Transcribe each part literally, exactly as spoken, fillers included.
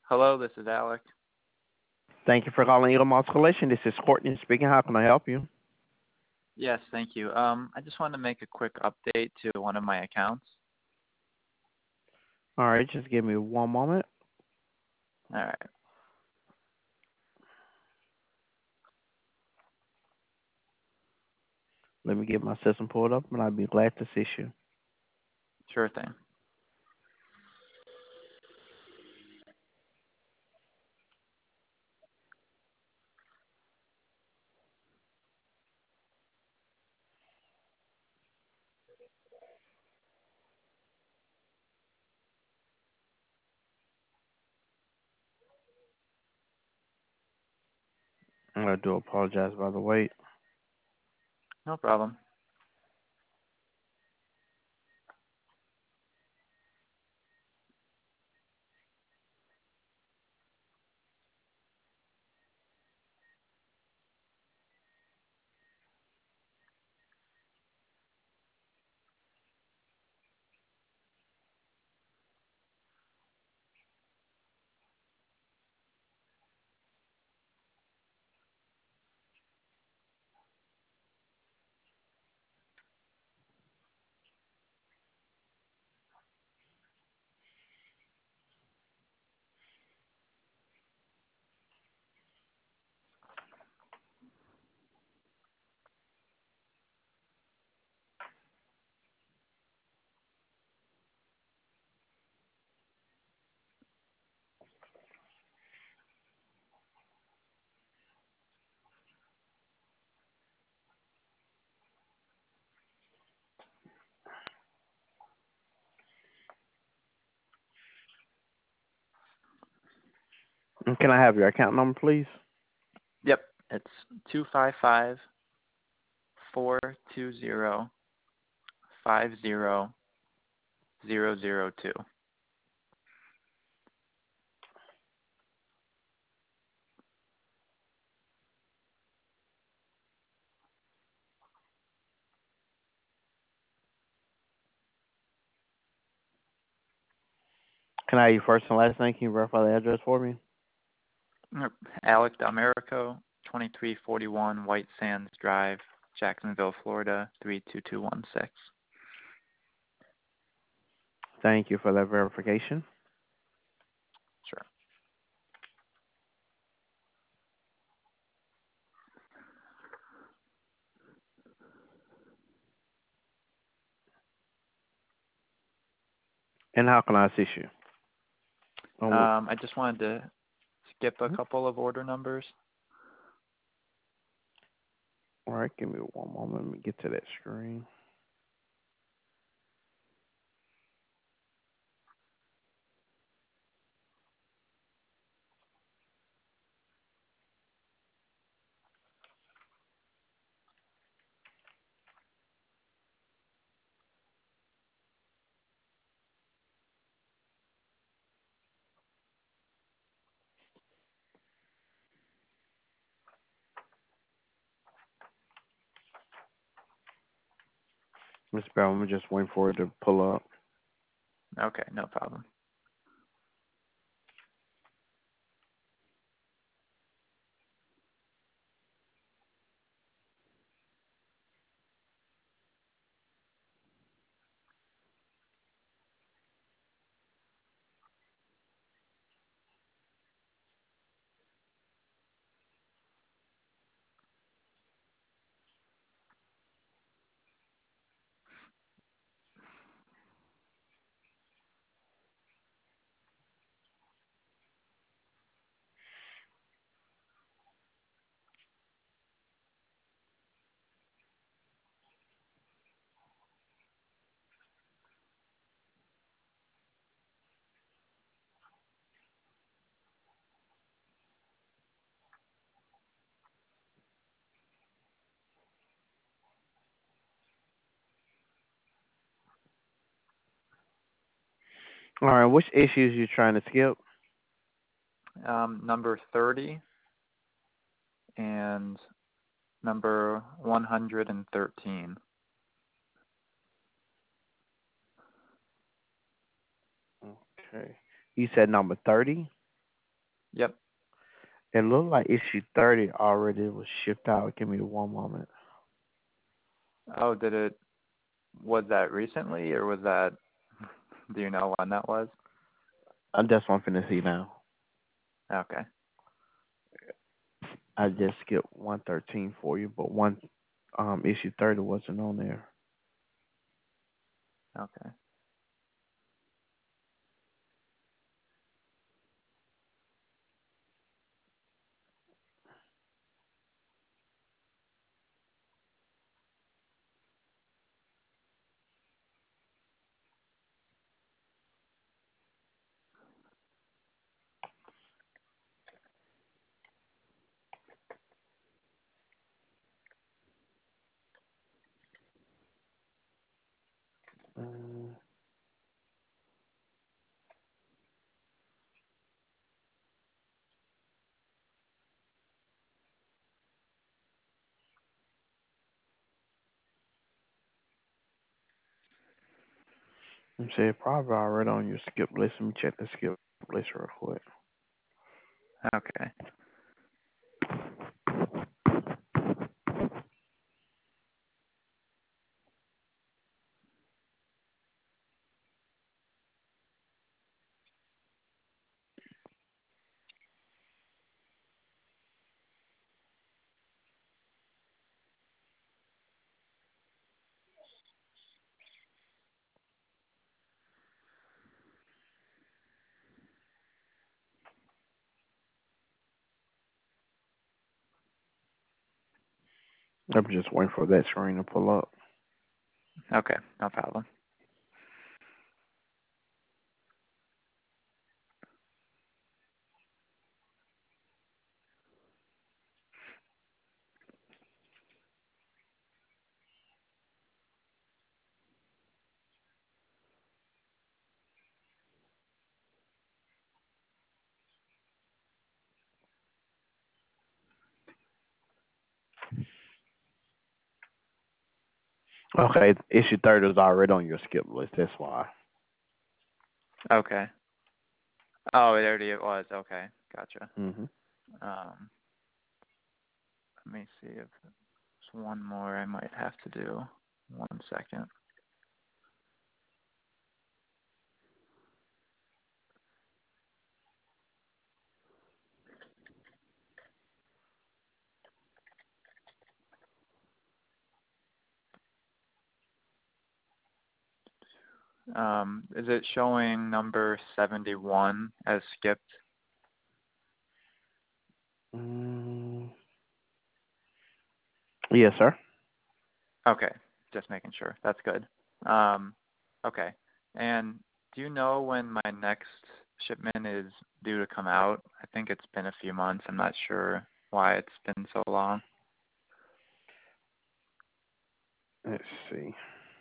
Hello, this is Alec. Thank you for calling Eagle Moss Collection. This is Courtney speaking. How can I help you? Yes, thank you. Um, I just wanted to make a quick update to one of my accounts. All right, just give me one moment. All right. Let me get my system pulled up, and I'll be glad to assist you. Sure thing. I do apologize by the wait. No problem. And can I have your account number, please? Yep, it's two five five four two zero five zero zero zero two. Can I have your first and last name? Can you verify the address for me? Alec Dalmerico, twenty-three forty-one White Sands Drive, Jacksonville, Florida, three two two one six. Thank you for that verification. Sure. And how can I assist you? Oh, Um, I just wanted to skip a couple of order numbers. all right, give me one moment. Let me get to that screen. Miss Bell, I'm just waiting for it to pull up. Okay, no problem. All right, which issues you trying to skip? Um, number thirty and number one hundred thirteen. Okay. You said number thirty? Yep. It looked like issue thirty already was shipped out. Give me one moment. Oh, did it? Was that recently, or was that? Do you know when that was? Uh, That's what I'm finna see now. Okay. I just skipped one thirteen for you, but one um issue thirty wasn't on there. Okay. Um, I'm saying probably already on your skip list. Let me check the skip list real quick. Okay. I'm just waiting for that screen to pull up. Okay. No problem. Okay, issue thirty is already on your skip list. That's why. Okay. Oh, it already it was. Okay. Gotcha. hmm Um, let me see if there's one more I might have to do. One second. Um, is it showing number seventy-one as skipped? Mm, yes, sir. Okay, just making sure. That's good. Um, okay. And do you know when my next shipment is due to come out? I think it's been a few months. I'm not sure why it's been so long. Let's see.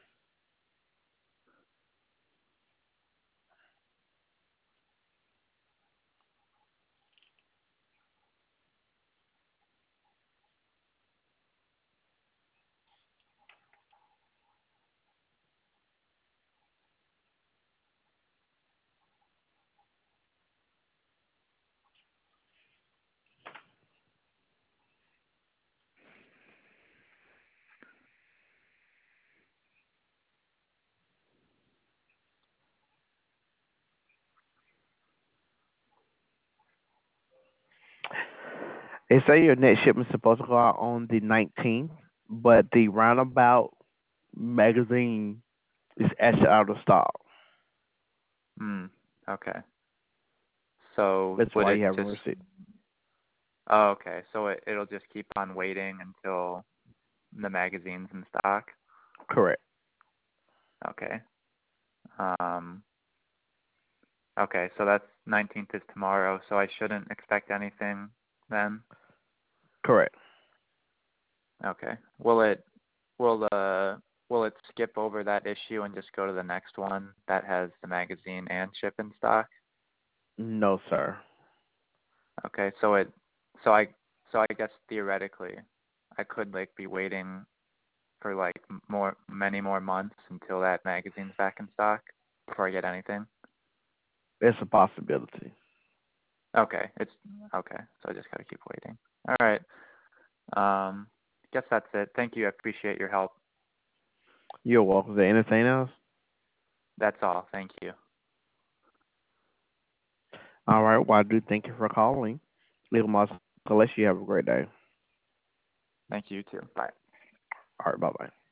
They say your next shipment's supposed to go out on the nineteenth, but the Roundabout magazine is actually out of stock. Hmm. Okay. So That's would why it you haven't just? received. Oh, okay. So it it'll just keep on waiting until the magazine's in stock. Correct. Okay. Um. Okay. So that's nineteenth is tomorrow. So I shouldn't expect anything then. Correct. Okay. Will it will uh will it skip over that issue and just go to the next one that has the magazine and ship in stock? No, sir. Okay. So it so I so I guess theoretically I could like be waiting for like m- more many more months until that magazine's back in stock before I get anything. It's a possibility. Okay, it's okay. So I just gotta keep waiting. All right. Um, guess that's it. Thank you. I appreciate your help. You're welcome. Is there anything else? That's all. Thank you. All right. Well, I do thank you for calling. Legal Moss, unless you have a great day. Thank you too. Bye. All right. Bye bye.